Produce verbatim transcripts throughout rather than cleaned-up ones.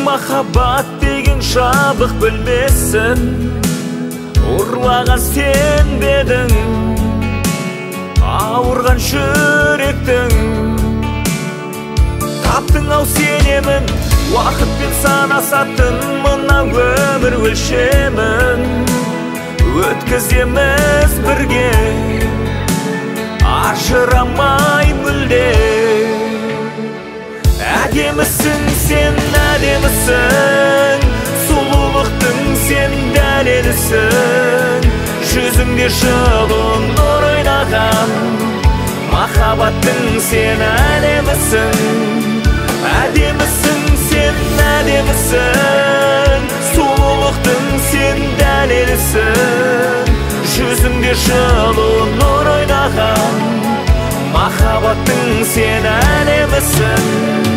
Махаббат деген жабық білмесін, ұрлаған сен бедің, ауырған жүректің. Таптың ау сенемін, уақытпен санасатын мына өмір өлшемін. Өткіземіз бірге, ажырамай мүлде. Әдемісің сен, әдемісің, сұлулықтың сен дәлелісің. Жүзіңде жылы нұр ойнаған, махаббаттың сен әлемісің. Әдемісің сен, әдемісің, сұлулықтың сен дәлелісің. Жүзіңде жылы нұр ойнаған, махаббаттың сен әлемісің.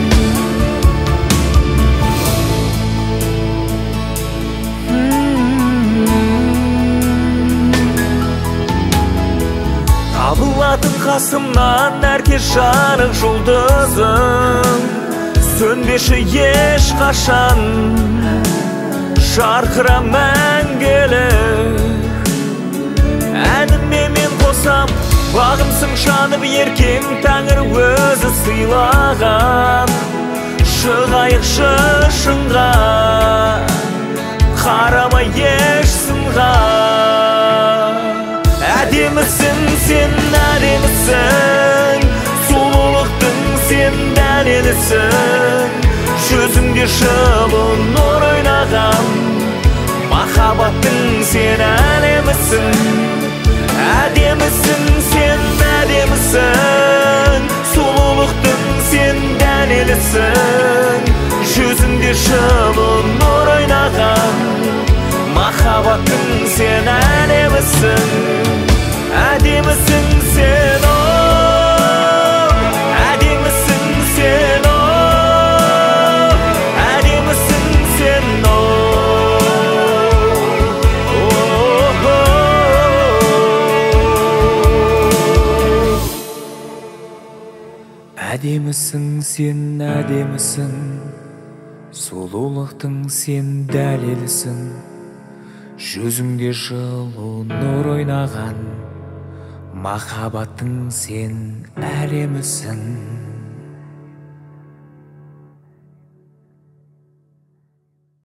Табылатын қасымнан әркез жарық жұлдызым, сөнбеші еш қашан, жарқыра мәңгілік. Әніме мен қосам, бағымсың жанып еркем, тәңір өзі сыйлаған. Шығайықшы шыңға, қарамай еш сынға. Әдемісің сен, әдемісің, сұлулықтың сен дәлелісің. Жүзіңде жылы нұр ойнаған, махаббаттың сен әлемісің. Әдемісің сен, әдемісің, сұлулықтың сен дәлелісің. Жүзіңде жылы нұр ойнаған, махаббаттың сен әлемісің. Әдемісің сен, оу, әдемісің сен, оу, әдемісің сен, оу. Әдемісің сен, әдемісің, сұлулықтың сен дәлелісің. Жүзіңде жылы нұр ойнаған, махаббаттың сен әлемісің.